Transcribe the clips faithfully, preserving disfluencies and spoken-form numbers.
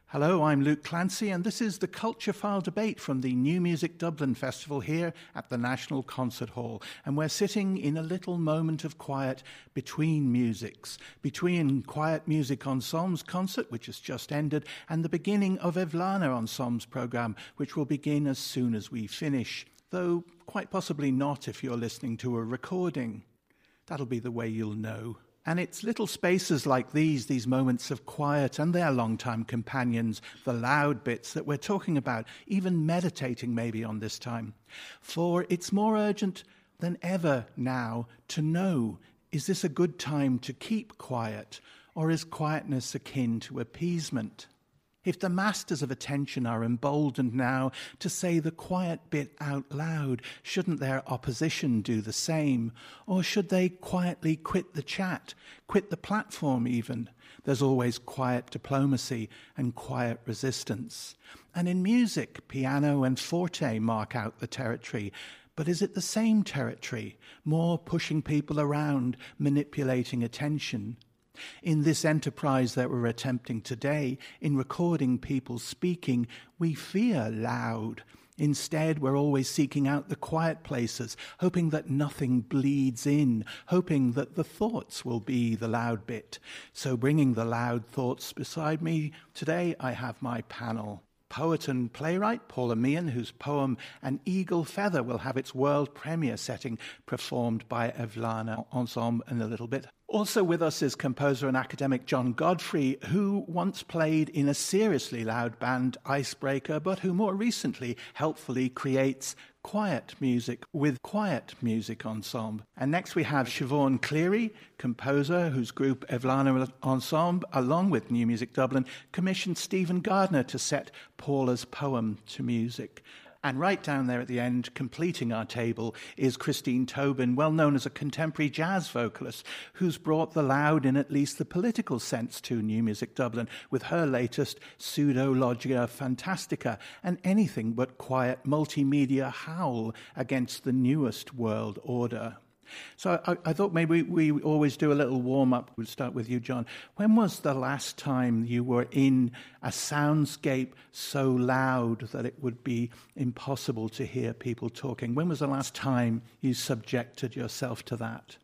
Hello, I'm Luke Clancy, and this is the Culture File debate from the New Music Dublin Festival here at the National Concert Hall. And we're sitting in a little moment of quiet between musics, between Quiet Music Ensemble's concert, which has just ended, and the beginning of Evlana Ensemble's programme, which will begin as soon as we finish, though quite possibly not if you're listening to a recording. That'll be the way you'll know. And it's little spaces like these, these moments of quiet and their long-time companions, the loud bits that we're talking about, even meditating maybe on this time. For it's more urgent than ever now to know, is this a good time to keep quiet, or is quietness akin to appeasement? If the masters of attention are emboldened now to say the quiet bit out loud, shouldn't their opposition do the same? Or should they quietly quit the chat, quit the platform even? There's always quiet diplomacy and quiet resistance. And in music, piano and forte mark out the territory. But is it the same territory, more pushing people around, manipulating attention? In this enterprise that we're attempting today, in recording people speaking, we fear loud. Instead, we're always seeking out the quiet places, hoping that nothing bleeds in, hoping that the thoughts will be the loud bit. So bringing the loud thoughts beside me, today I have my panel. Poet and playwright Paula Meehan, whose poem An Eagle Feather will have its world premiere setting performed by Evlana Ensemble in a little bit. Also with us is composer and academic John Godfrey, who once played in a seriously loud band, Icebreaker, but who more recently helpfully creates quiet music with Quiet Music Ensemble. And next we have Siobhan Cleary, composer whose group Evlana Ensemble, along with New Music Dublin, commissioned Stephen Gardner to set Paula's poem to music. And right down there at the end, completing our table, is Christine Tobin, well known as a contemporary jazz vocalist, who's brought the loud in at least the political sense to New Music Dublin with her latest Pseudo-Logia Fantastica, an anything but quiet multimedia howl against the newest world order. So I, I thought maybe we always do a little warm-up. We'll start with you, John. When was the last time you were in a soundscape so loud that it would be impossible to hear people talking? When was the last time you subjected yourself to that?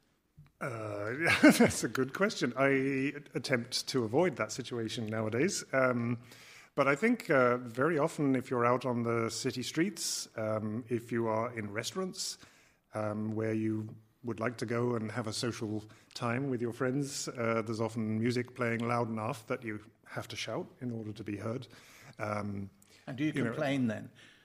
Uh, that's a good question. I attempt to avoid that situation nowadays. Um, but I think uh, very often if you're out on the city streets, um, if you are in restaurants um, where you would like to go and have a social time with your friends, uh, there's often music playing loud enough that you have to shout in order to be heard. Um, and do you, you complain know, then?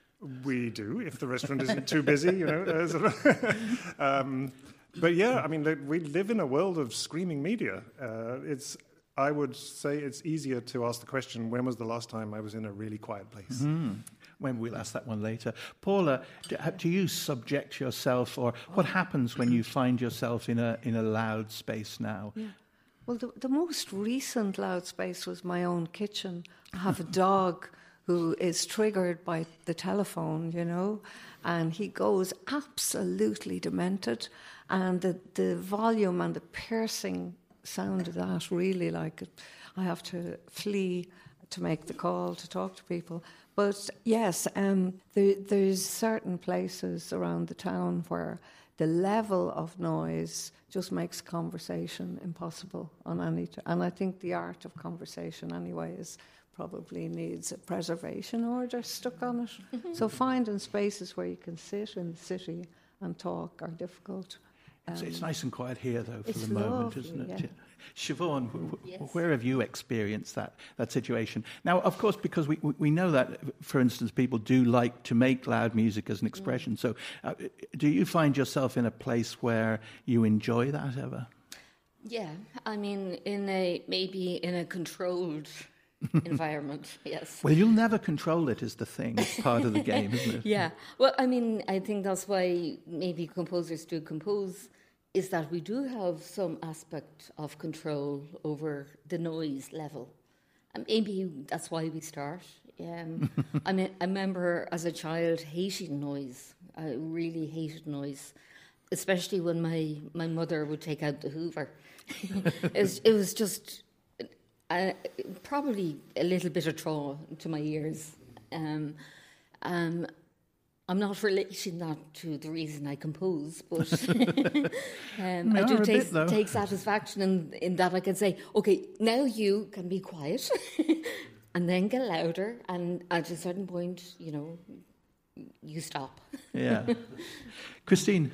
We do, if the restaurant isn't too busy, you know. Uh, sort of um, but yeah, I mean, we live in a world of screaming media. Uh, it's, I would say it's easier to ask the question, when was the last time I was in a really quiet place? Mm-hmm. When we'll ask that one later. Paula, do, do you subject yourself, or what happens when you find yourself in a in a loud space now? Yeah. Well, the, the most recent loud space was my own kitchen. I have a dog who is triggered by the telephone, you know, and he goes absolutely demented. And the, the volume and the piercing sound of that, really, like, I have to flee to make the call to talk to people. But yes, um, there, there's certain places around the town where the level of noise just makes conversation impossible on any. T- and I think the art of conversation, anyway, is probably needs a preservation order stuck on it. So finding spaces where you can sit in the city and talk are difficult. Um, it's, it's nice and quiet here, though, for the lovely, moment, isn't it? Yeah. Siobhan, w- yes. where have you experienced that that situation? Now, of course, because we we know that, for instance, people do like to make loud music as an expression. Mm. So uh, do you find yourself in a place where you enjoy that ever? Yeah, I mean, in a maybe in a controlled environment, yes. Well, you'll never control it, is the thing. It's part of the game, isn't it? Yeah. Well, I mean, I think that's why maybe composers do compose, is that we do have some aspect of control over the noise level. And maybe that's why we start. Um, I mean, I remember as a child hating noise. I really hated noise, especially when my, my mother would take out the Hoover. it, was, it was just... uh, probably a little bit of trauma to my ears. Um, um, I'm not relating that to the reason I compose, but um, no, I do take, bit, take satisfaction in, in that I can say, okay, now you can be quiet and then get louder, and at a certain point, you know, you stop. Yeah. Christine?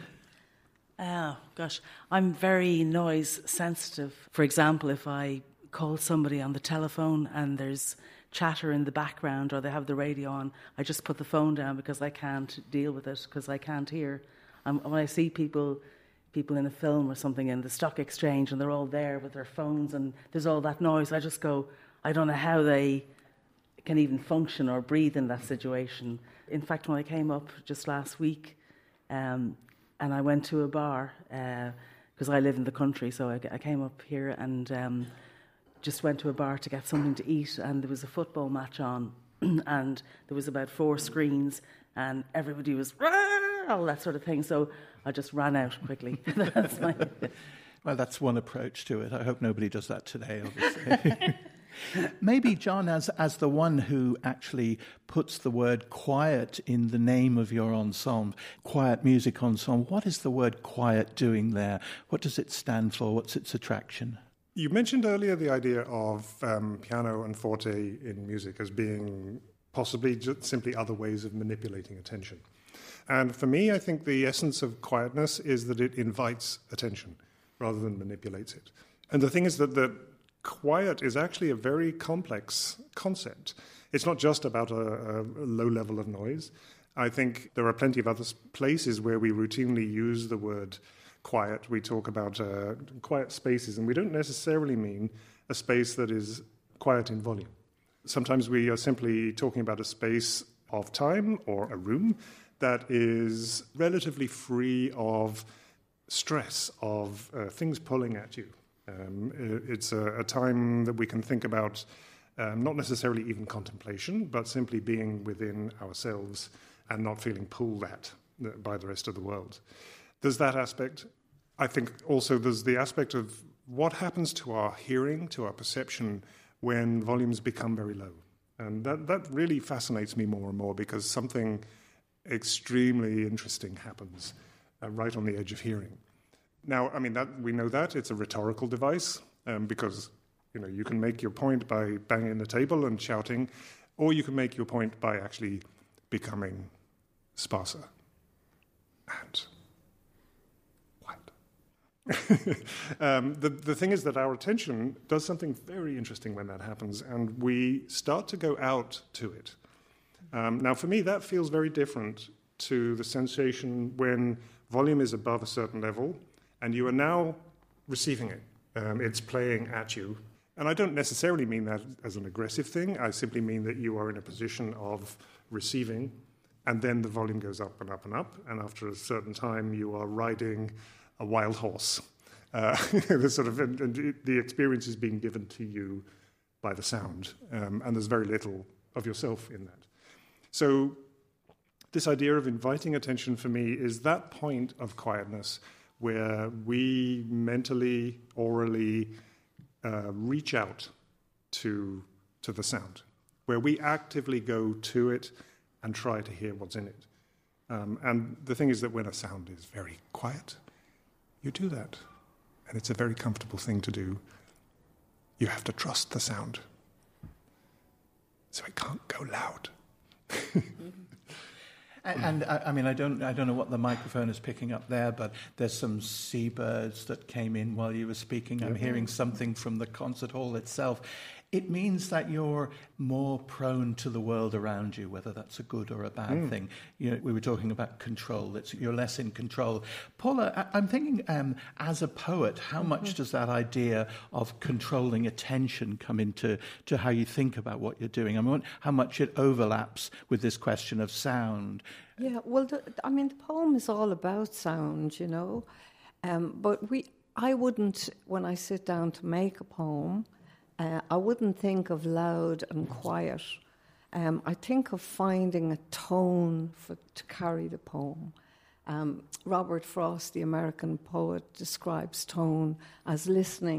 Oh, gosh. I'm very noise sensitive. For example, if I call somebody on the telephone and there's chatter in the background or they have the radio on, I just put the phone down because I can't deal with it, because I can't hear. Um, when I see people people in a film or something in the stock exchange and they're all there with their phones and there's all that noise, I just go, I don't know how they can even function or breathe in that situation. In fact, when I came up just last week um, and I went to a bar, because uh, I live in the country, so I, I came up here and Um, just went to a bar to get something to eat, and there was a football match on, and there was about four screens, and everybody was all that sort of thing. So I just ran out quickly. That's my. Well, that's one approach to it. I hope nobody does that today, obviously. Maybe, John, as as the one who actually puts the word quiet in the name of your ensemble, Quiet Music Ensemble, what is the word quiet doing there? What does it stand for? What's its attraction? You mentioned earlier the idea of um, piano and forte in music as being possibly just simply other ways of manipulating attention. And for me, I think the essence of quietness is that it invites attention rather than manipulates it. And the thing is that the quiet is actually a very complex concept. It's not just about a, a low level of noise. I think there are plenty of other places where we routinely use the word quiet. We talk about uh, quiet spaces, and we don't necessarily mean a space that is quiet in volume. Sometimes we are simply talking about a space of time or a room that is relatively free of stress, of uh, things pulling at you. Um, it's a, a time that we can think about um, not necessarily even contemplation, but simply being within ourselves and not feeling pulled at by the rest of the world. There's that aspect. I think also there's the aspect of what happens to our hearing, to our perception, when volumes become very low. And that, that really fascinates me more and more, because something extremely interesting happens uh, right on the edge of hearing. Now, I mean, that we know that. It's a rhetorical device, um, because you know you can make your point by banging the table and shouting, or you can make your point by actually becoming sparser and um, the, the thing is that our attention does something very interesting when that happens, and we start to go out to it. Um, now, for me, that feels very different to the sensation when volume is above a certain level, and you are now receiving it. Um, it's playing at you. And I don't necessarily mean that as an aggressive thing. I simply mean that you are in a position of receiving, and then the volume goes up and up and up, and after a certain time, you are riding a wild horse. Uh, the sort of and, and the experience is being given to you by the sound, um, and there's very little of yourself in that. So this idea of inviting attention for me is that point of quietness where we mentally, orally uh, reach out to to the sound, where we actively go to it and try to hear what's in it. Um, and the thing is that when a sound is very quiet, you do that. And it's a very comfortable thing to do. You have to trust the sound. So it can't go loud. And, and I, I mean, I don't, I don't know what the microphone is picking up there, but there's some seabirds that came in while you were speaking. I'm hearing something from the concert hall itself. It means that you're more prone to the world around you, whether that's a good or a bad mm. thing. You know, we were talking about control. It's, you're less in control. Paula, I, I'm thinking, um, as a poet, how mm-hmm. much does that idea of controlling attention come into to how you think about what you're doing? I mean, how much it overlaps with this question of sound? Yeah, well, the, I mean, the poem is all about sound, you know. Um, but we, I wouldn't, when I sit down to make a poem, Uh, I wouldn't think of loud and quiet. Um, I think of finding a tone for, to carry the poem. Um, Robert Frost, the American poet, describes tone as listening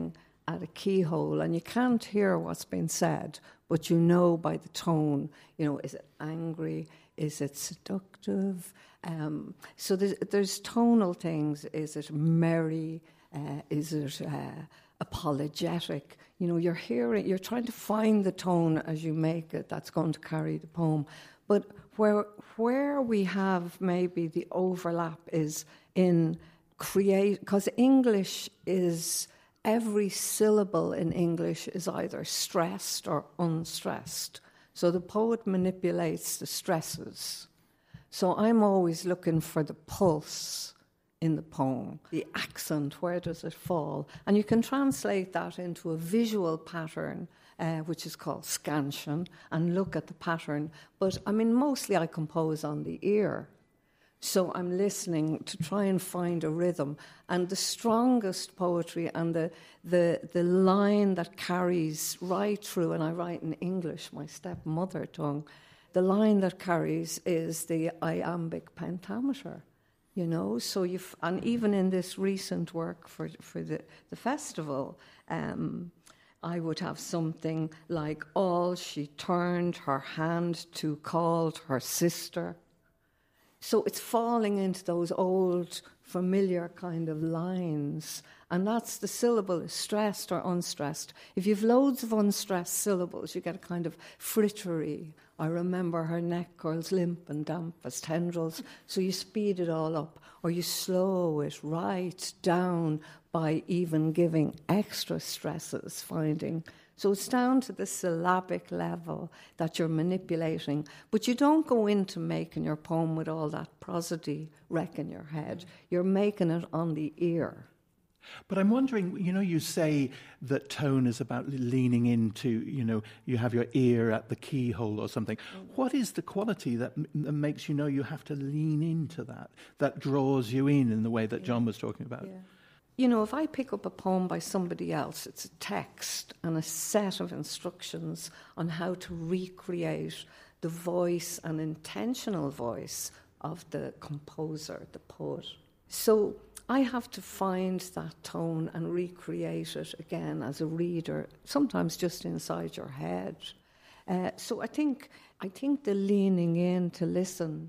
at a keyhole and you can't hear what's been said, but you know by the tone, you know, is it angry? Is it seductive? Um, so there's, there's tonal things. Is it merry? Uh, is it uh, apologetic? You know, you're hearing, you're trying to find the tone as you make it that's going to carry the poem. But where where we have maybe the overlap is in create, because English is, every syllable in English is either stressed or unstressed. So the poet manipulates the stresses. So I'm always looking for the pulse in the poem, the accent, where does it fall? And you can translate that into a visual pattern, uh, which is called scansion, and look at the pattern. But, I mean, mostly I compose on the ear. So I'm listening to try and find a rhythm. And the strongest poetry and the, the, the line that carries right through, and I write in English, my stepmother tongue, the line that carries is the iambic pentameter. You know, so you've, and even in this recent work for for the, the festival, um, I would have something like, all she turned her hand to called her sister. So it's falling into those old, familiar kind of lines, and that's the syllable is stressed or unstressed. If you've loads of unstressed syllables, you get a kind of frittery. I remember her neck curls limp and damp as tendrils, so you speed it all up, or you slow it right down by even giving extra stresses, finding. So it's down to the syllabic level that you're manipulating, but you don't go into making your poem with all that prosody wreck in your head. You're making it on the ear. But I'm wondering, you know, you say that tone is about leaning into, you know, you have your ear at the keyhole or something. What is the quality that, m- that makes you know you have to lean into that, that draws you in in the way that yeah. John was talking about? Yeah. You know, if I pick up a poem by somebody else, it's a text and a set of instructions on how to recreate the voice and intentional voice of the composer, the poet. So I have to find that tone and recreate it again as a reader, sometimes just inside your head. Uh, so I think I think the leaning in to listen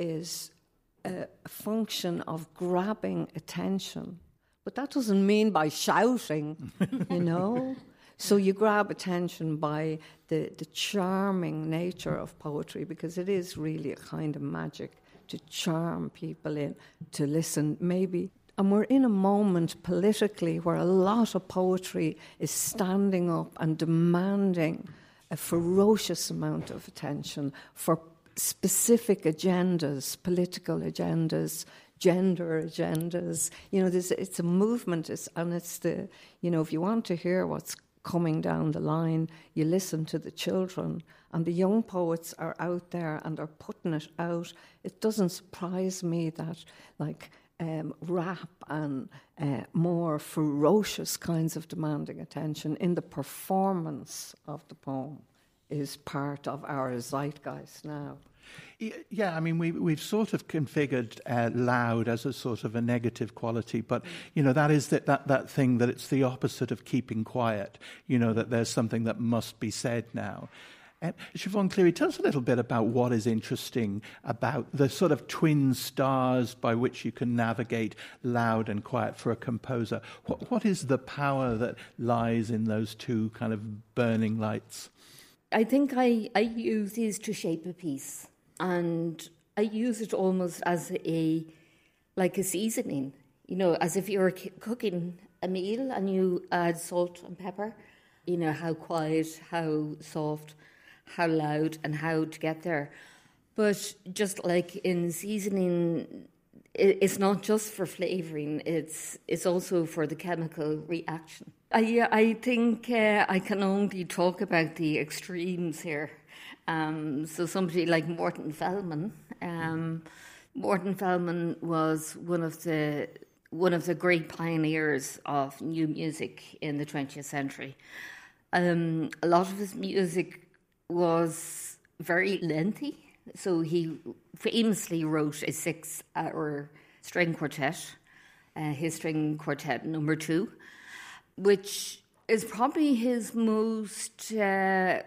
is a function of grabbing attention. But that doesn't mean by shouting, you know. So you grab attention by the, the charming nature of poetry, because it is really a kind of magic to charm people in, to listen maybe. And we're in a moment politically where a lot of poetry is standing up and demanding a ferocious amount of attention for specific agendas, political agendas, gender agendas. You know, there's, it's a movement, it's, and it's the, you know, if you want to hear what's coming down the line, you listen to the children, and the young poets are out there and are putting it out. It doesn't surprise me that, like, um, rap and uh, more ferocious kinds of demanding attention in the performance of the poem is part of our zeitgeist now. Yeah, I mean, we, we've sort of configured uh, loud as a sort of a negative quality, but, you know, that is that, that, that thing that it's the opposite of keeping quiet, you know, that there's something that must be said now. Uh, Siobhan Cleary, tell us a little bit about what is interesting about the sort of twin stars by which you can navigate loud and quiet for a composer. What, what is the power that lies in those two kind of burning lights? I think I, I use these to shape a piece. And I use it almost as a, like a seasoning, you know, as if you're c- cooking a meal and you add salt and pepper, you know, how quiet, how soft, how loud, and how to get there. But just like in seasoning, it, it's not just for flavouring, it's it's also for the chemical reaction. I, I think uh, I can only talk about the extremes here. Um, so somebody like Morton Feldman, um, Morton Feldman was one of the one of the great pioneers of new music in the twentieth century. Um, a lot of his music was very lengthy, so he famously wrote a six-hour string quartet, uh, his string quartet number two, which is probably his most uh,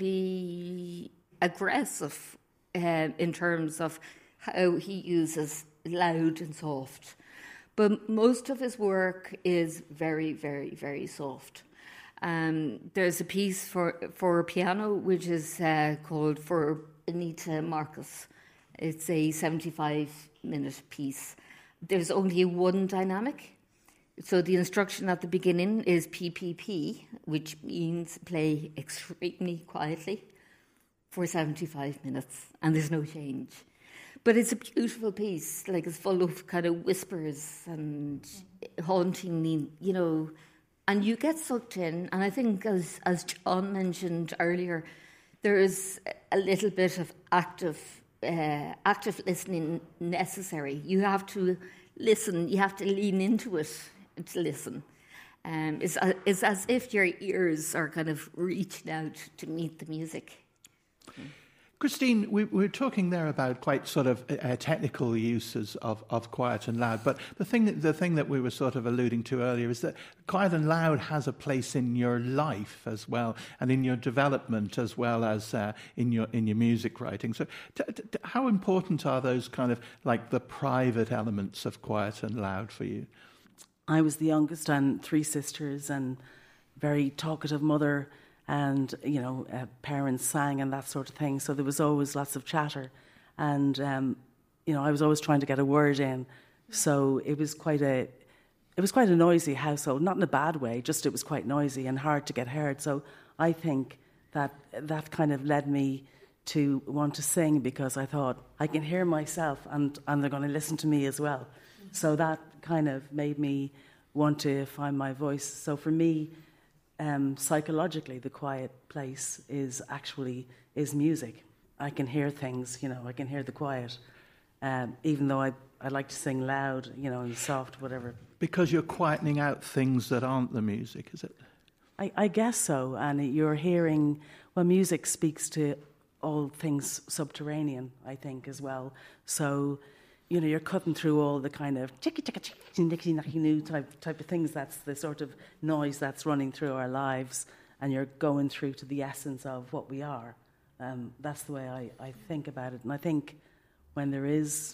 maybe aggressive uh, in terms of how he uses loud and soft. But most of his work is very, very, very soft. Um, there's a piece for for piano which is uh, called For Anita Marcus. It's a seventy-five minute piece. There's only one dynamic. So the instruction at the beginning is P P P, which means play extremely quietly for seventy-five minutes, and there's no change. But it's a beautiful piece, like it's full of kind of whispers and hauntingly, you know, and you get sucked in. And I think, as as John mentioned earlier, there is a little bit of active uh, active listening necessary. You have to listen, you have to lean into it to listen. Um, it's, uh, it's as if your ears are kind of reaching out to meet the music. Christine, we, we were talking there about quite sort of uh, technical uses of, of quiet and loud, but the thing that, the thing that we were sort of alluding to earlier is that quiet and loud has a place in your life as well, and in your development as well as uh, in your in your music writing. So, t- t- how important are those kind of like the private elements of quiet and loud for you? I was the youngest and three sisters and very talkative mother, and, you know, uh, parents sang and that sort of thing. So there was always lots of chatter. And, um, you know, I was always trying to get a word in. So it was quite a, it was quite a noisy household, not in a bad way, just it was quite noisy and hard to get heard. So I think that that kind of led me to want to sing, because I thought I can hear myself and, and they're going to listen to me as well. So that kind of made me want to find my voice. So for me, um, psychologically, the quiet place is actually is music. I can hear things, you know, I can hear the quiet, um, even though I, I like to sing loud, you know, and soft, whatever. Because you're quietening out things that aren't the music, is it? I, I guess so. And you're hearing, well, music speaks to all things subterranean, I think, as well. So, you know, you're cutting through all the kind of chicka chicka chicka type type of things. That's the sort of noise that's running through our lives, and you're going through to the essence of what we are. Um, that's the way I, I think about it. And I think when there is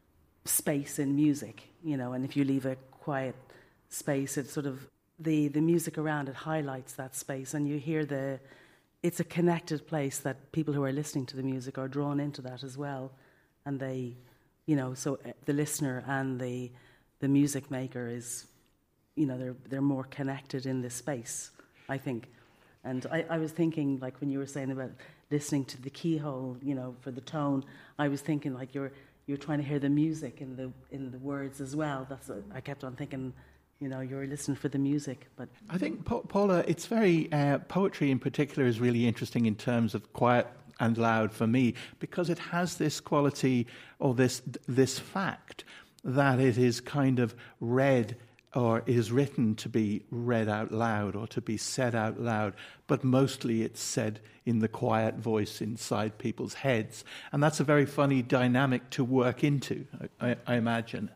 space in music, you know, and if you leave a quiet space, it's sort of the, the music around it highlights that space, and you hear the, it's a connected place that people who are listening to the music are drawn into that as well. And they, you know, so the listener and the the music maker is, you know, they're they're more connected in this space, I think. And I, I was thinking, like when you were saying about listening to the keyhole, you know, for the tone, I was thinking like you're you're trying to hear the music in the in the words as well. That's what I kept on thinking. You know, you're listening for the music. But I think, Paula, it's very uh, poetry in particular is really interesting in terms of quiet and loud for me, because it has this quality or this this fact that it is kind of read or is written to be read out loud or to be said out loud, but mostly it's said in the quiet voice inside people's heads. And that's a very funny dynamic to work into, I, I imagine.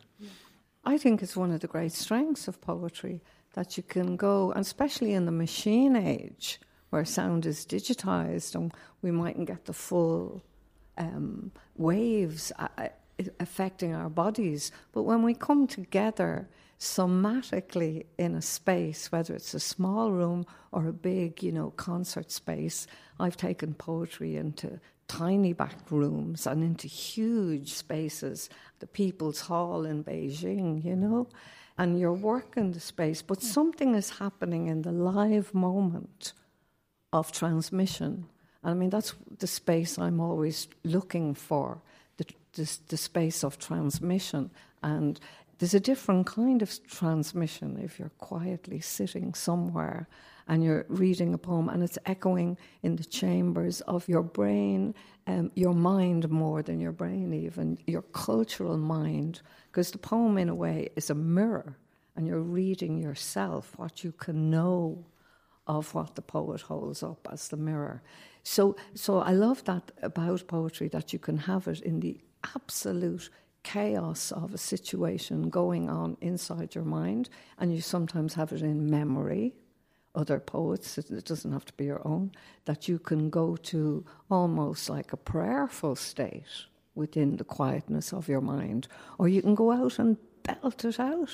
I think it's one of the great strengths of poetry, that you can go, and especially in the machine age, where sound is digitized and we mightn't get the full um, waves uh, affecting our bodies. But when we come together somatically in a space, whether it's a small room or a big, you know, concert space, I've taken poetry into tiny back rooms and into huge spaces, the People's Hall in Beijing, you know, and you're working the space, but something is happening in the live moment of transmission. I mean, that's the space I'm always looking for, the, the, the space of transmission. And there's a different kind of transmission if you're quietly sitting somewhere and you're reading a poem and it's echoing in the chambers of your brain, um, your mind more than your brain even, your cultural mind, because the poem in a way is a mirror and you're reading yourself, what you can know of what the poet holds up as the mirror. So, so I love that about poetry, that you can have it in the absolute chaos of a situation going on inside your mind, and you sometimes have it in memory, other poets, it doesn't have to be your own, that you can go to almost like a prayerful state within the quietness of your mind, or you can go out and belt it out.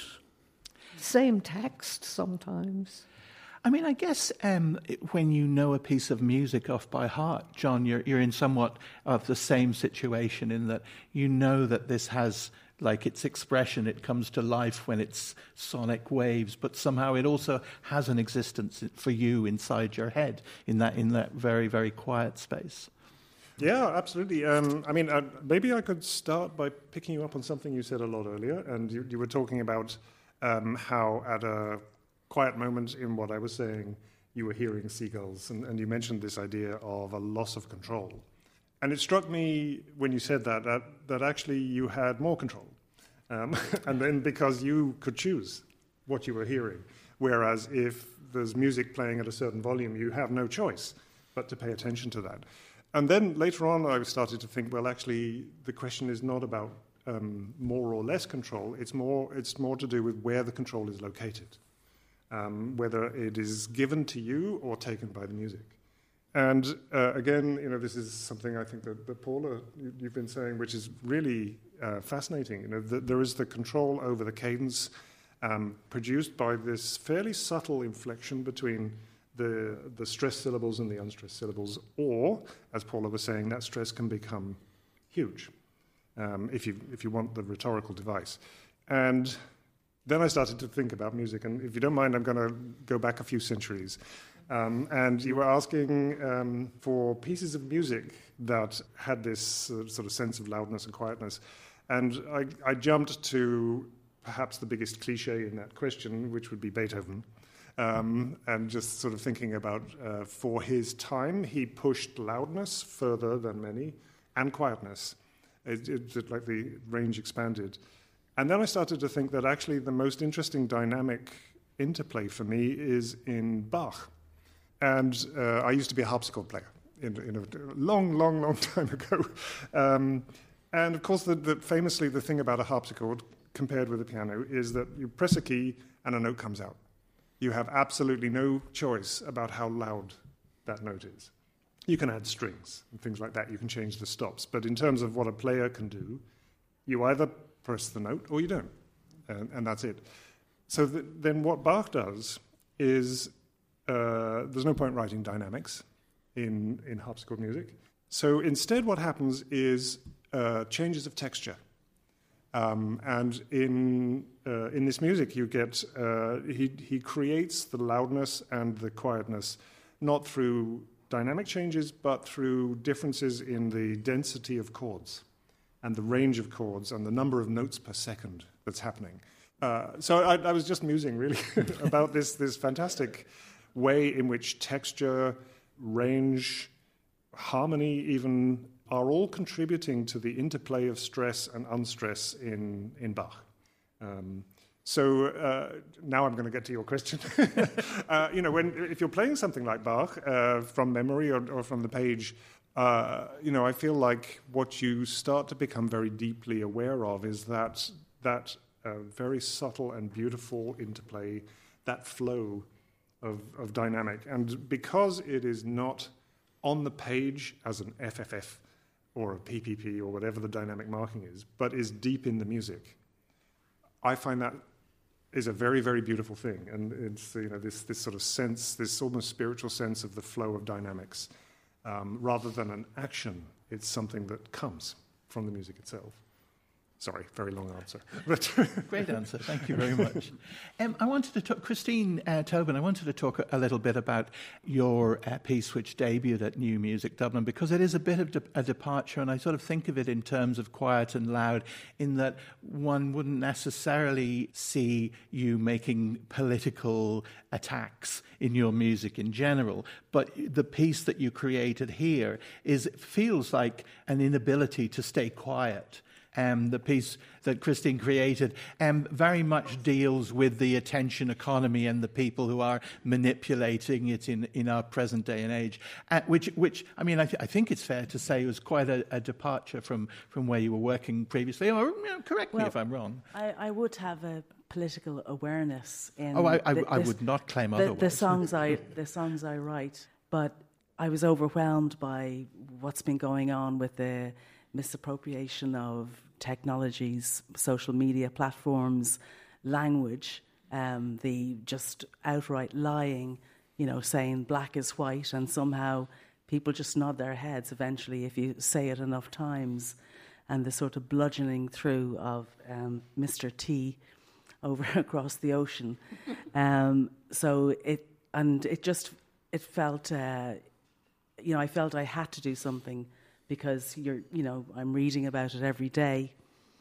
Same text sometimes. I mean, I guess um, when you know a piece of music off by heart, John, you're, you're in somewhat of the same situation in that you know that this has, like its expression, it comes to life when it's sonic waves, but somehow it also has an existence for you inside your head in that in that very, very quiet space. Yeah, absolutely. Um, I mean, uh, maybe I could start by picking you up on something you said a lot earlier, and you, you were talking about um, how at a quiet moment in what I was saying, you were hearing seagulls, and, and you mentioned this idea of a loss of control. And it struck me when you said that, that, that actually you had more control. Um, and then because you could choose what you were hearing, whereas if there's music playing at a certain volume, you have no choice but to pay attention to that. And then later on, I started to think, well, actually, the question is not about um, more or less control. It's more, it's more to do with where the control is located, um, whether it is given to you or taken by the music. And uh, again, you know, this is something I think that, that Paula, you, you've been saying, which is really uh, fascinating. You know, the, there is the control over the cadence um, produced by this fairly subtle inflection between the the stressed syllables and the unstressed syllables, or, as Paula was saying, that stress can become huge, um, if you if you want the rhetorical device. And then I started to think about music, and if you don't mind, I'm going to go back a few centuries. Um, and you were asking um, for pieces of music that had this uh, sort of sense of loudness and quietness. And I, I jumped to perhaps the biggest cliche in that question, which would be Beethoven. Um, and just sort of thinking about, uh, for his time, he pushed loudness further than many, and quietness. It, it, it, like the range expanded. And then I started to think that actually the most interesting dynamic interplay for me is in Bach. And uh, I used to be a harpsichord player in, in a long, long, long time ago. Um, and of course, the, the, famously, the thing about a harpsichord compared with a piano is that you press a key and a note comes out. You have absolutely no choice about how loud that note is. You can add strings and things like that. You can change the stops. But in terms of what a player can do, you either press the note or you don't. And, and that's it. So th- then what Bach does is, uh, there's no point writing dynamics in, in harpsichord music. So instead what happens is uh, changes of texture. Um, and in uh, in this music, you get uh, he he creates the loudness and the quietness, not through dynamic changes, but through differences in the density of chords, and the range of chords, and the number of notes per second that's happening. Uh, so I, I was just musing really about this this fantastic way in which texture, range, harmony, even, are all contributing to the interplay of stress and unstress in, in Bach. Um, so uh, now I'm going to get to your question. uh, you know, when if you're playing something like Bach uh, from memory or, or from the page, uh, you know, I feel like what you start to become very deeply aware of is that that uh, very subtle and beautiful interplay, that flow of, of dynamic. And because it is not on the page as an F F F, or a P P P, or whatever the dynamic marking is, but is deep in the music, I find that is a very, very beautiful thing. And it's, you know, this, this sort of sense, this almost spiritual sense of the flow of dynamics. Um, rather than an action, it's something that comes from the music itself. Sorry, very long answer. But Great answer. Thank you very much. Um, I wanted to talk, Christine uh, Tobin, I wanted to talk a, a little bit about your uh, piece which debuted at New Music Dublin, because it is a bit of de- a departure, and I sort of think of it in terms of quiet and loud, in that one wouldn't necessarily see you making political attacks in your music in general, but the piece that you created here is feels like an inability to stay quiet. Um, the piece that Christine created um, very much deals with the attention economy and the people who are manipulating it in, in our present day and age, uh, which, which I mean, I, th- I think it's fair to say was quite a, a departure from, from where you were working previously. Or, you know, correct well, me if I'm wrong. I, I would have a political awareness in. Oh, I, I, the, I this, would not claim the, otherwise. The songs I the songs I write, but I was overwhelmed by what's been going on with the misappropriation of technologies, social media platforms, language, um, the just outright lying, you know, saying black is white, and somehow people just nod their heads eventually if you say it enough times, and the sort of bludgeoning through of um, Mister T over across the ocean. um, so it, and it just, it felt, uh, you know, I felt I had to do something because you're, you know, I'm reading about it every day,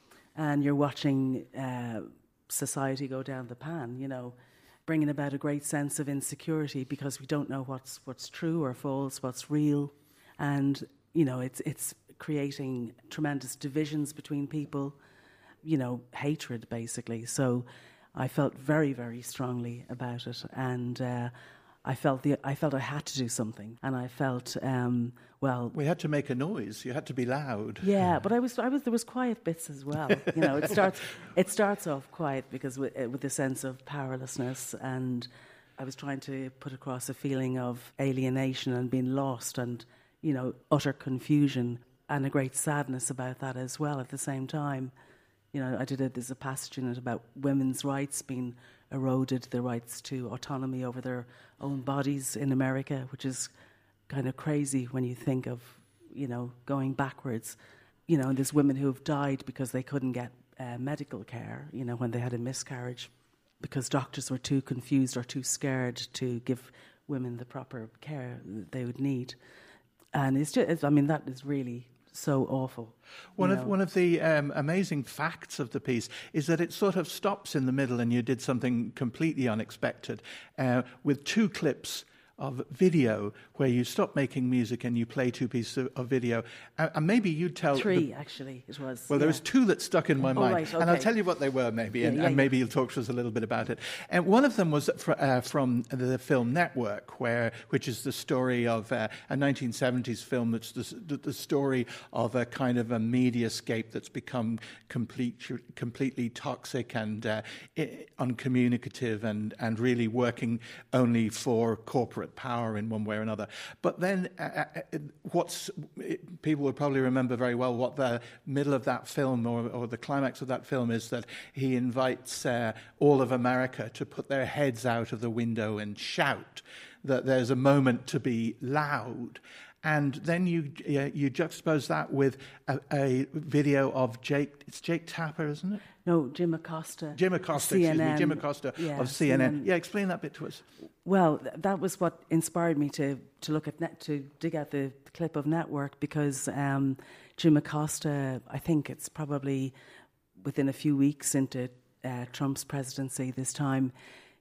and you're watching uh, society go down the pan, you know, bringing about a great sense of insecurity because we don't know what's what's true or false, what's real, and you know, it's it's creating tremendous divisions between people, you know, hatred basically. So I felt very, very strongly about it, and uh, I felt the I felt I had to do something, and I felt um, well. We had to make a noise. You had to be loud. Yeah, but I was I was there was quiet bits as well. You know, it starts it starts off quiet because with, uh, with a sense of powerlessness, and I was trying to put across a feeling of alienation and being lost, and you know, utter confusion, and a great sadness about that as well. At the same time, you know, I did a, there's a passage in it about women's rights being eroded, their rights to autonomy over their own bodies in America, which is kind of crazy when you think of, you know, going backwards. You know, and there's women who have died because they couldn't get uh, medical care, you know, when they had a miscarriage, because doctors were too confused or too scared to give women the proper care they would need. And it's just, I mean, that is really so awful. One know. of one of the um, amazing facts of the piece is that it sort of stops in the middle, and you did something completely unexpected uh, with two clips of video where you stop making music and you play two pieces of, of video. Uh, and maybe you'd tell... Three, the, actually, it was. Well, yeah. there was two that stuck in my oh, mind. right, okay. And I'll tell you what they were, maybe, yeah, and, yeah, and maybe yeah. you'll talk to us a little bit about it. And one of them was fr- uh, from the film Network, where which is the story of uh, a nineteen seventies film that's the, the story of a kind of a mediascape that's become complete, completely toxic and uh, uncommunicative and, and really working only for corporate power in one way or another. But then uh, what's people will probably remember very well what the middle of that film or, or the climax of that film is, that he invites uh, all of America to put their heads out of the window and shout, that there's a moment to be loud. And then you uh, you juxtapose that with a, a video of Jake, it's Jake Tapper, isn't it? No, Jim Acosta. Jim Acosta, C N N. excuse me, Jim Acosta yeah, of C N N. C N N. Yeah, explain that bit to us. Well, th- that was what inspired me to, to look at net, to dig out the, the clip of Network, because um, Jim Acosta, I think it's probably within a few weeks into uh, Trump's presidency this time,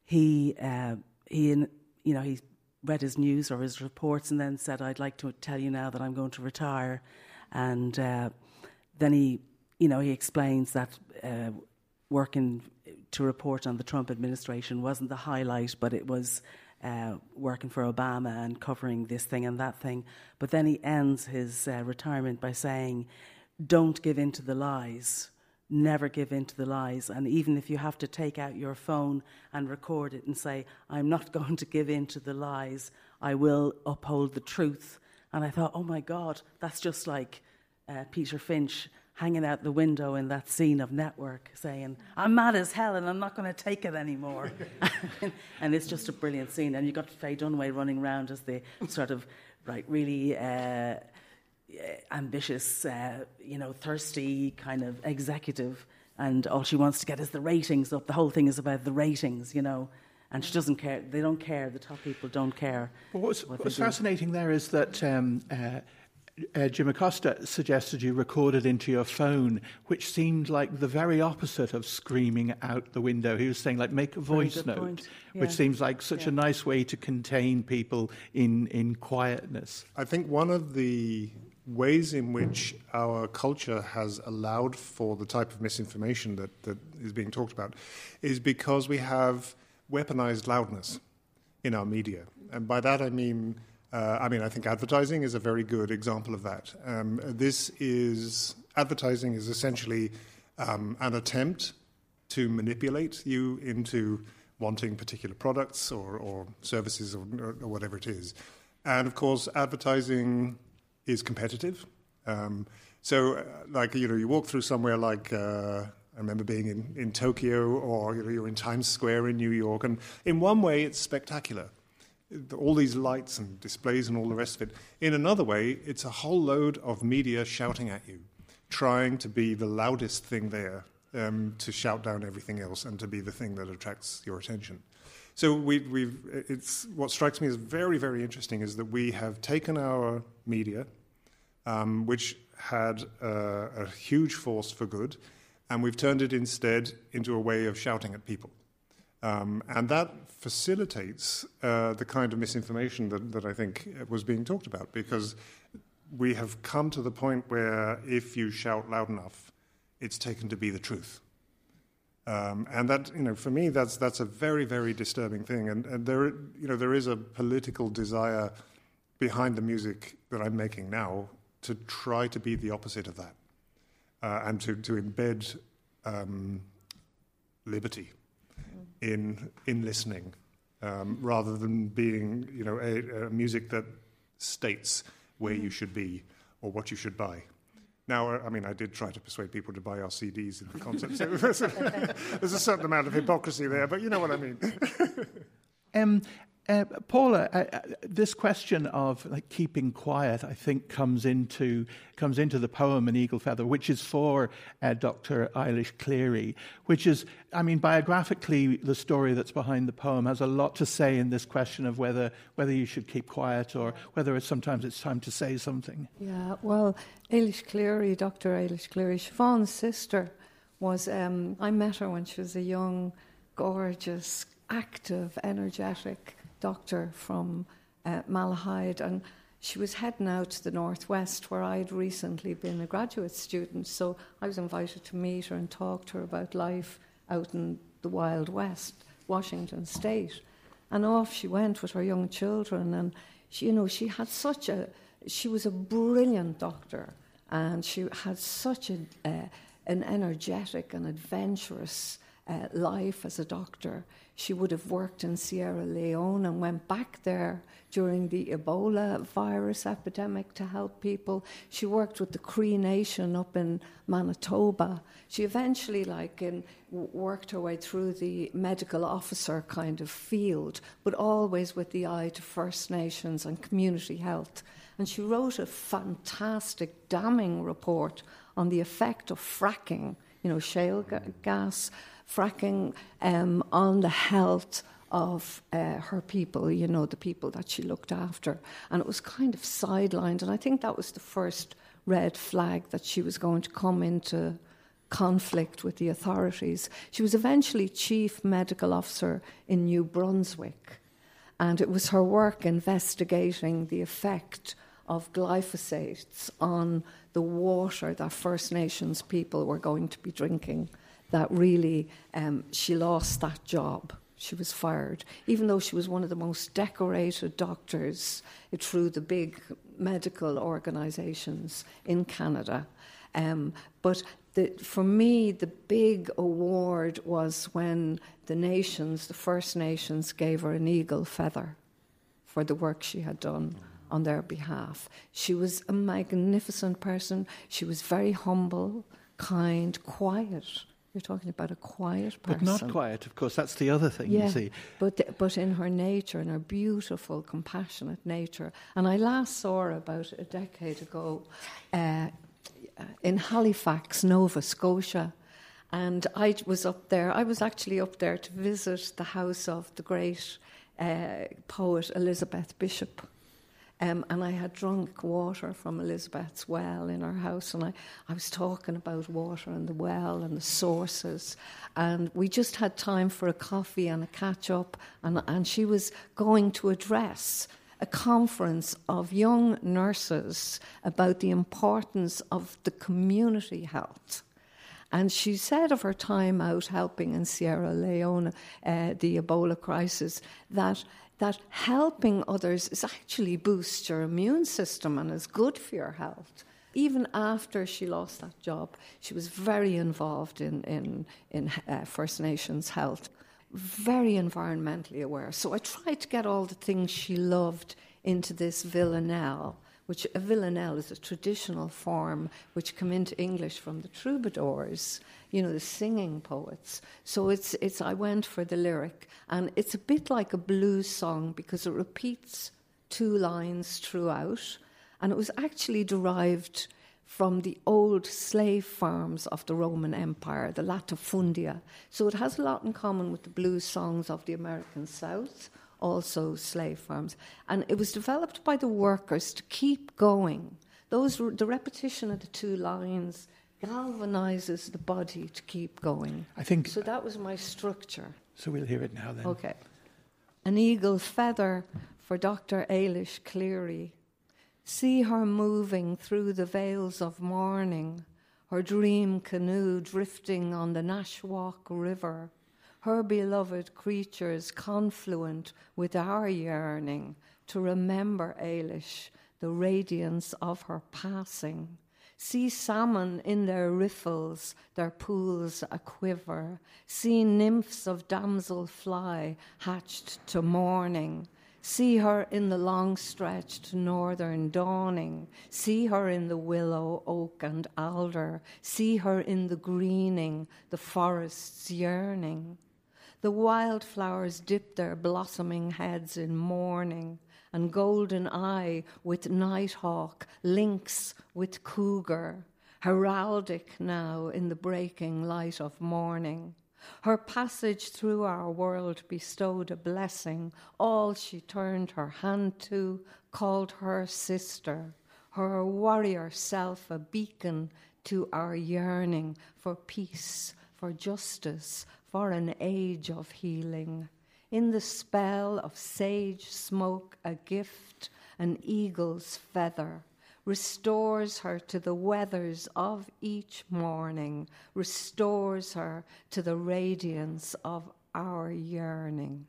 he uh, he in, you know he read his news or his reports and then said, "I'd like to tell you now that I'm going to retire," and uh, then he you know he explains that uh, working to report on the Trump administration wasn't the highlight, but it was uh, working for Obama and covering this thing and that thing. But then he ends his uh, retirement by saying, "Don't give in to the lies. Never give in to the lies. And even if you have to take out your phone and record it and say, I'm not going to give in to the lies, I will uphold the truth." And I thought, oh my God, that's just like uh, Peter Finch hanging out the window in that scene of Network saying, "I'm mad as hell and I'm not going to take it anymore." And it's just a brilliant scene. And you've got Faye Dunaway running around as the sort of, right, really... Uh, ambitious, uh, you know, thirsty kind of executive, and all she wants to get is the ratings up. The whole thing is about the ratings, you know, and she doesn't care. They don't care. The top people don't care. Well, what's, what what's do. fascinating there is that um, uh, uh, Jim Acosta suggested you record it into your phone, which seemed like the very opposite of screaming out the window. He was saying, like, make a voice good note, point. Yeah. which seems like such Yeah. a nice way to contain people in, in quietness. I think one of the ways in which our culture has allowed for the type of misinformation that, that is being talked about is because we have weaponized loudness in our media. And by that I mean, uh, I mean, I think advertising is a very good example of that. Um, this is, advertising is essentially um, an attempt to manipulate you into wanting particular products or, or services or, or whatever it is. And of course, advertising is competitive. Um, so, uh, like, you know, you walk through somewhere like, uh, I remember being in, in Tokyo, or, you know, you're in Times Square in New York, and in one way it's spectacular. All these lights and displays and all the rest of it. In another way, it's a whole load of media shouting at you, trying to be the loudest thing there, um, to shout down everything else and to be the thing that attracts your attention. So we, we've, it's, what strikes me as very, very interesting is that we have taken our media, um, which had uh, a huge force for good, and we've turned it instead into a way of shouting at people. Um, and that facilitates uh, the kind of misinformation that, that I think was being talked about, because we have come to the point where if you shout loud enough, it's taken to be the truth. Um, and that, you know, for me, that's that's a very, very disturbing thing. And, and there, you know, there is a political desire behind the music that I'm making now to try to be the opposite of that, uh, and to to embed um, liberty in in listening, um, rather than being, you know, a, a music that states where you should be or what you should buy. Now, I mean, I did try to persuade people to buy our C Ds in the concert, so there's a, there's a certain amount of hypocrisy there, but you know what I mean. um, uh, Paula, uh, uh, this question of like keeping quiet, I think, comes into comes into the poem An Eagle Feather, which is for uh, Doctor Eilish Cleary, which is, I mean, biographically, the story that's behind the poem has a lot to say in this question of whether whether you should keep quiet or whether it's, sometimes it's time to say something. Yeah, well, Eilish Cleary, Doctor Eilish Cleary, Siobhan's sister, was, um, I met her when she was a young, gorgeous, active, energetic doctor from uh, Malahide, and she was heading out to the northwest where I'd recently been a graduate student, so I was invited to meet her and talk to her about life out in the Wild West, Washington State. And off she went with her young children, and she, you know, she had such a, she was a brilliant doctor, and she had such a, uh, an energetic and adventurous uh, life as a doctor. She would have worked in Sierra Leone and went back there during the Ebola virus epidemic to help people. She worked with the Cree Nation up in Manitoba. She eventually like in, worked her way through the medical officer kind of field, but always with the eye to First Nations and community health. And she wrote a fantastic, damning report on the effect of fracking, you know, shale ga- gas, fracking um, on the health of uh, her people, you know, the people that she looked after. And it was kind of sidelined. And I think that was the first red flag that she was going to come into conflict with the authorities. She was eventually chief medical officer in New Brunswick. And it was her work investigating the effect of glyphosates on the water that First Nations people were going to be drinking that really, um, she lost that job. She was fired, even though she was one of the most decorated doctors through the big medical organisations in Canada. Um, but the, for me, the big award was when the nations, the First Nations, gave her an eagle feather for the work she had done on their behalf. She was a magnificent person. She was very humble, kind, quiet. You're talking about a quiet person. But not quiet, of course. That's the other thing, yeah, you see. But, but in her nature, in her beautiful, compassionate nature. And I last saw her about a decade ago uh, in Halifax, Nova Scotia. And I was up there. I was actually up there to visit the house of the great uh, poet Elizabeth Bishop. Um, and I had drunk water from Elizabeth's well in her house, and I, I was talking about water and the well and the sources, and we just had time for a coffee and a catch-up, and, and she was going to address a conference of young nurses about the importance of the community health. And she said of her time out helping in Sierra Leone, uh, the Ebola crisis, that that helping others is actually boosts your immune system and is good for your health. Even after she lost that job, she was very involved in, in, in uh, First Nations health, very environmentally aware. So I tried to get all the things she loved into this villanelle, which a villanelle is a traditional form which come into English from the troubadours, you know, the singing poets. So it's it's I went for the lyric, and it's a bit like a blues song because it repeats two lines throughout, and it was actually derived from the old slave farms of the Roman Empire, the latifundia. So it has a lot in common with the blues songs of the American South, also slave farms. And it was developed by the workers to keep going. Those, the repetition of the two lines galvanizes the body to keep going. I think so that was my structure. So we'll hear it now then. Okay. An eagle feather for Doctor Ailish Cleary. See her moving through the veils of morning, her dream canoe drifting on the Nashwauk River, her beloved creatures confluent with our yearning to remember Ailish, the radiance of her passing. See salmon in their riffles, their pools a-quiver. See nymphs of damselfly hatched to morning. See her in the long-stretched northern dawning. See her in the willow, oak, and alder. See her in the greening, the forest's yearning. The wildflowers dip their blossoming heads in mourning, and golden eye with nighthawk, lynx with cougar, heraldic now in the breaking light of morning. Her passage through our world bestowed a blessing. All she turned her hand to called her sister, her warrior self a beacon to our yearning for peace, for justice, for an age of healing. In the spell of sage smoke, a gift, an eagle's feather, restores her to the weathers of each morning, restores her to the radiance of our yearning.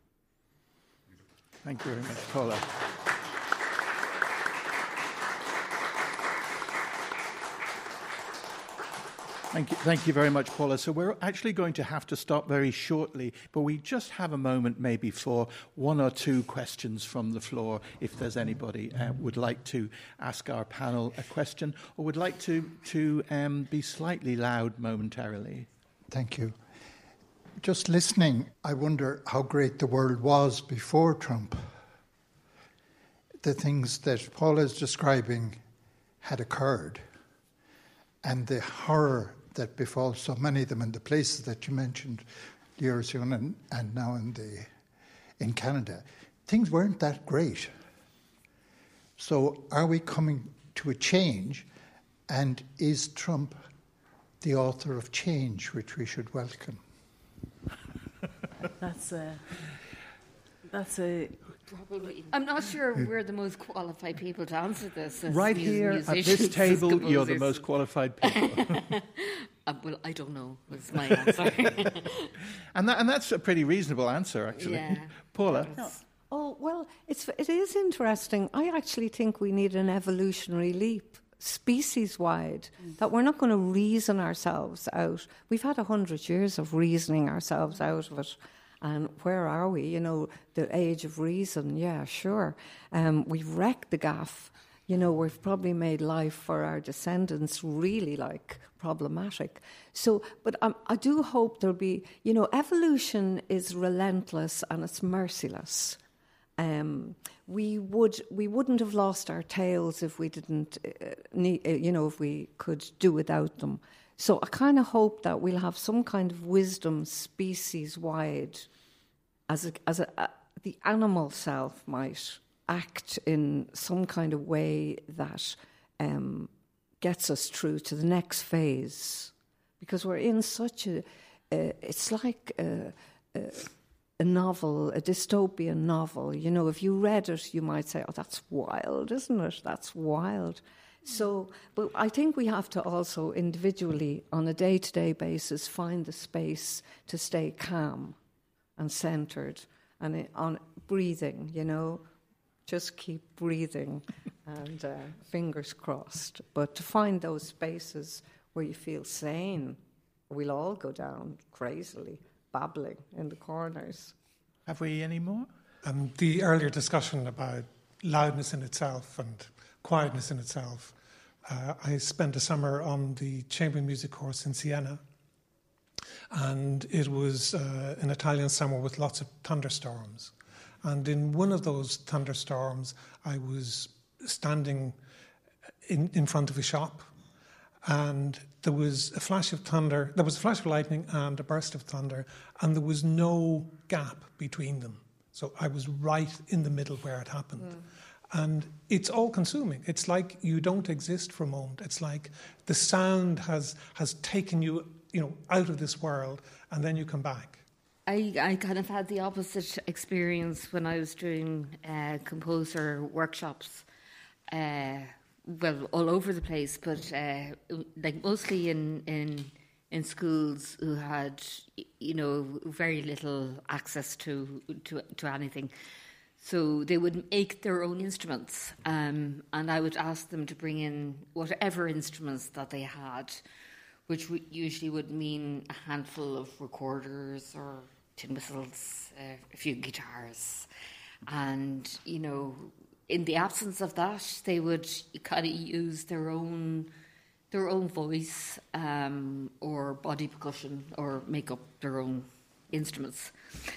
Thank you very much, Paula. Thank you, thank you very much, Paula. So we're actually going to have to stop very shortly, but we just have a moment maybe for one or two questions from the floor, if there's anybody uh, would like to ask our panel a question or would like to, to um, be slightly loud momentarily. Thank you. Just listening, I wonder how great the world was before Trump. The things that Paula is describing had occurred, and the horror that befalls so many of them in the places that you mentioned, Leorsún and, and now in the in Canada, things weren't that great. So are we coming to a change, and is Trump the author of change, which we should welcome? That's a... That's a... Probably. I'm not sure we're the most qualified people to answer this. Right here at this table, you're the most qualified people. uh, well, I don't know. Was my answer. and that and that's a pretty reasonable answer, actually. Yeah. Paula. No. Oh well, it's it is interesting. I actually think we need an evolutionary leap, species-wide, mm. that we're not going to reason ourselves out. We've had a hundred years of reasoning ourselves out of it. And where are we? You know, the age of reason, yeah, sure. Um, we've wrecked the gaff. You know, we've probably made life for our descendants really, like, problematic. So, but um, I do hope there'll be, you know, evolution is relentless and it's merciless. Um, we would we wouldn't have lost our tails if we didn't, uh, need, uh, you know, if we could do without them. So I kind of hope that we'll have some kind of wisdom species-wide, as a, as a, a, the animal self might act in some kind of way that um, gets us through to the next phase, because we're in such a, uh, it's like a, a, a novel, a dystopian novel. You know, if you read it, you might say, oh, that's wild, isn't it? That's wild. So, but I think we have to also individually, on a day-to-day basis, find the space to stay calm and centred and on breathing, you know, just keep breathing and uh, fingers crossed. But to find those spaces where you feel sane, we'll all go down crazily, babbling in the corners. Have we any more? Um, the earlier discussion about loudness in itself and quietness in itself. Uh, I spent a summer on the chamber music course in Siena, and it was uh, an Italian summer with lots of thunderstorms. And in one of those thunderstorms, I was standing in, in front of a shop, and there was a flash of thunder, there was a flash of lightning and a burst of thunder, and there was no gap between them. So I was right in the middle where it happened. Mm. And it's all-consuming. It's like you don't exist for a moment. It's like the sound has has taken you, you know, out of this world, and then you come back. I, I kind of had the opposite experience when I was doing uh, composer workshops. Uh, well, all over the place, but uh, like mostly in, in in schools who had, you know, very little access to to, to anything. So they would make their own instruments, um, and I would ask them to bring in whatever instruments that they had, which w- usually would mean a handful of recorders or tin whistles, uh, a few guitars. And, you know, in the absence of that, they would kind of use their own their own voice um, or body percussion or make up their own instruments.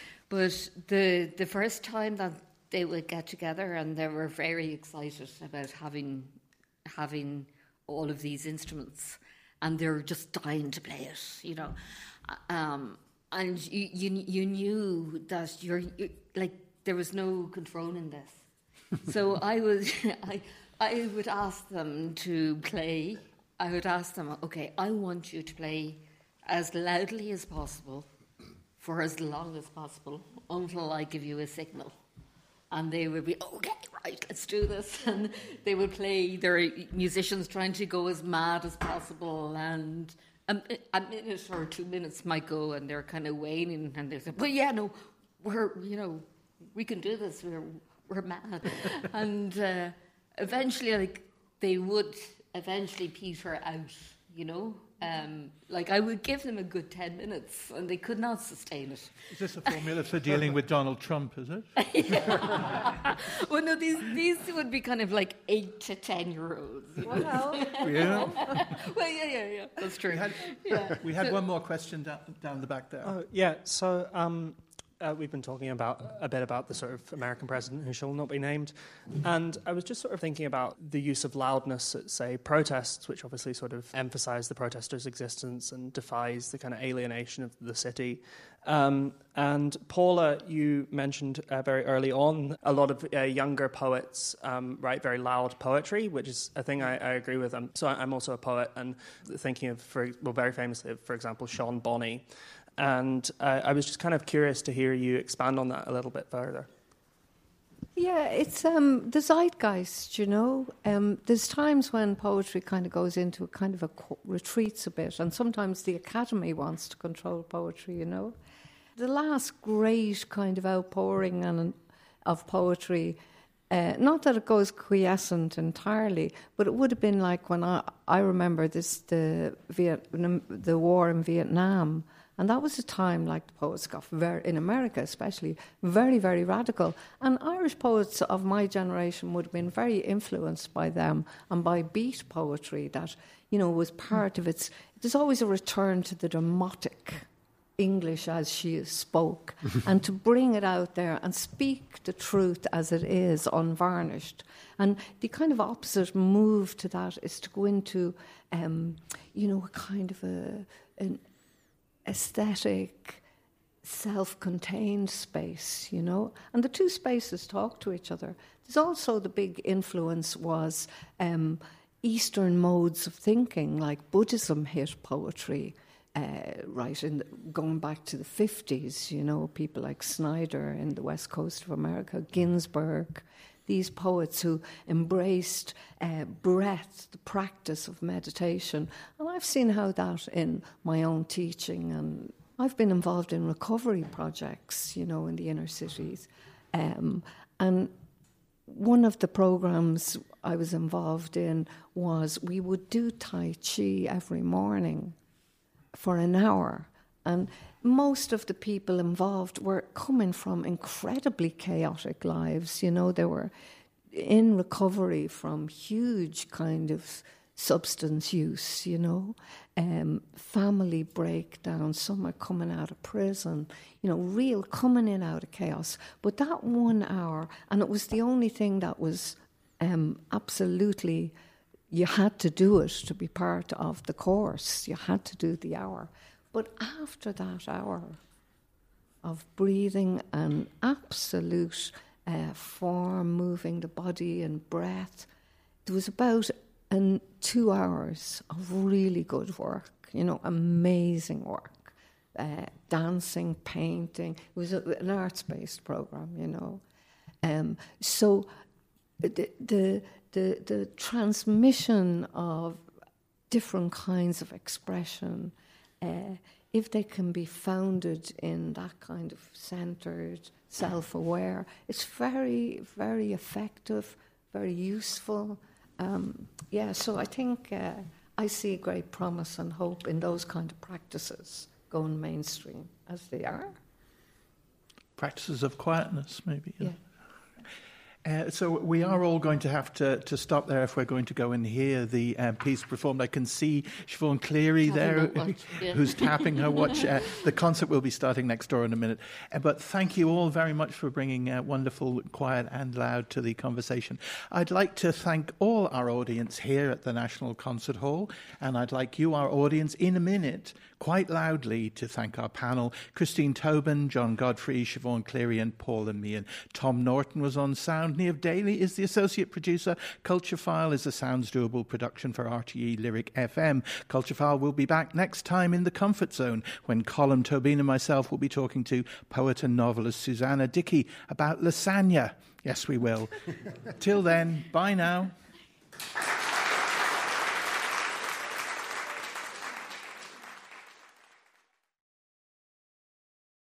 But the the first time that they would get together, and they were very excited about having having all of these instruments, and they're just dying to play it, you know. Um, and you, you you knew that you're, you're like there was no control in this. So I was I I would ask them to play. I would ask them, okay, I want you to play as loudly as possible for as long as possible until I give you a signal. And they would be, okay, right, let's do this. And they would play, their musicians trying to go as mad as possible. And a, a minute or two minutes might go, and they're kind of waning. And they say, well, yeah, no, we're, you know, we can do this. We're, we're mad. And uh, eventually, like, they would eventually peter out, you know. Um, like I would give them a good ten minutes, and they could not sustain it. Is this a formula for dealing with Donald Trump? Is it? Yeah. Well, no, these these would be kind of like eight to ten year olds. Wow. Yeah. Well, yeah, yeah, yeah. That's true. We had, yeah. we had so, one more question down, down the back there. Oh, yeah. So. Um, Uh, we've been talking about a bit about the sort of American president who shall not be named, and I was just sort of thinking about the use of loudness at, say, protests, which obviously sort of emphasise the protesters' existence and defies the kind of alienation of the city. Um, and Paula, you mentioned uh, very early on a lot of uh, younger poets um, write very loud poetry, which is a thing I, I agree with. Um, so I'm also a poet, and thinking of, for, well, very famously, for example, Sean Bonney. And uh, I was just kind of curious to hear you expand on that a little bit further. Yeah, it's um, the zeitgeist, you know. Um, there's times when poetry kind of goes into a kind of a co- retreats a bit, and sometimes the Academy wants to control poetry, you know. The last great kind of outpouring and, of poetry, uh, not that it goes quiescent entirely, but it would have been like when I, I remember this the Vietnam, the war in Vietnam. And that was a time, like the poets got, very, in America especially, very, very radical. And Irish poets of my generation would have been very influenced by them and by beat poetry that, you know, was part of its... There's always a return to the demotic English as she spoke, and to bring it out there and speak the truth as it is, unvarnished. And the kind of opposite move to that is to go into, um, you know, a kind of a... An, aesthetic, self-contained space, you know, and the two spaces talk to each other. There's also the big influence was um, Eastern modes of thinking, like Buddhism hit poetry, uh, right, in the, going back to the fifties, you know, people like Snyder in the west coast of America, Ginsberg, these poets who embraced uh, breath, the practice of meditation. And I've seen how that in my own teaching, and I've been involved in recovery projects, you know, in the inner cities. Um, and one of the programs I was involved in was we would do Tai Chi every morning for an hour. And most of the people involved were coming from incredibly chaotic lives. You know, they were in recovery from huge kind of substance use, you know, um, family breakdown, some are coming out of prison, you know, real coming in out of chaos. But that one hour, and it was the only thing that was um, absolutely, you had to do it to be part of the course. You had to do the hour. But after that hour of breathing and absolute uh, form, moving the body and breath, there was about and two hours of really good work, you know, amazing work, uh, dancing, painting. It was a, an arts-based program, you know. Um, so the, the the the transmission of different kinds of expression, uh, if they can be founded in that kind of centered, self-aware, it's very, very effective, very useful. Um, yeah, so I think uh, I see great promise and hope in those kind of practices going mainstream, as they are. Practices of quietness, maybe. Yeah. Uh, so we are all going to have to, to stop there if we're going to go and hear the uh, piece performed. I can see Siobhan Cleary there, watch, yeah. who's tapping her watch. Uh, the concert will be starting next door in a minute. Uh, but thank you all very much for bringing uh, wonderful, quiet and loud to the conversation. I'd like to thank all our audience here at the National Concert Hall, and I'd like you, our audience, in a minute, quite loudly, to thank our panel, Christine Tobin, John Godfrey, Siobhan Cleary and Paul and Meehan. Tom Norton was on sound. Niamh Daly is the associate producer. Culture File is a Sounds Doable production for R T E Lyric F M. Culture File will be back next time in the Comfort Zone when Colm Tobin and myself will be talking to poet and novelist Susanna Dickey about lasagna. Yes, we will. Till then, bye now.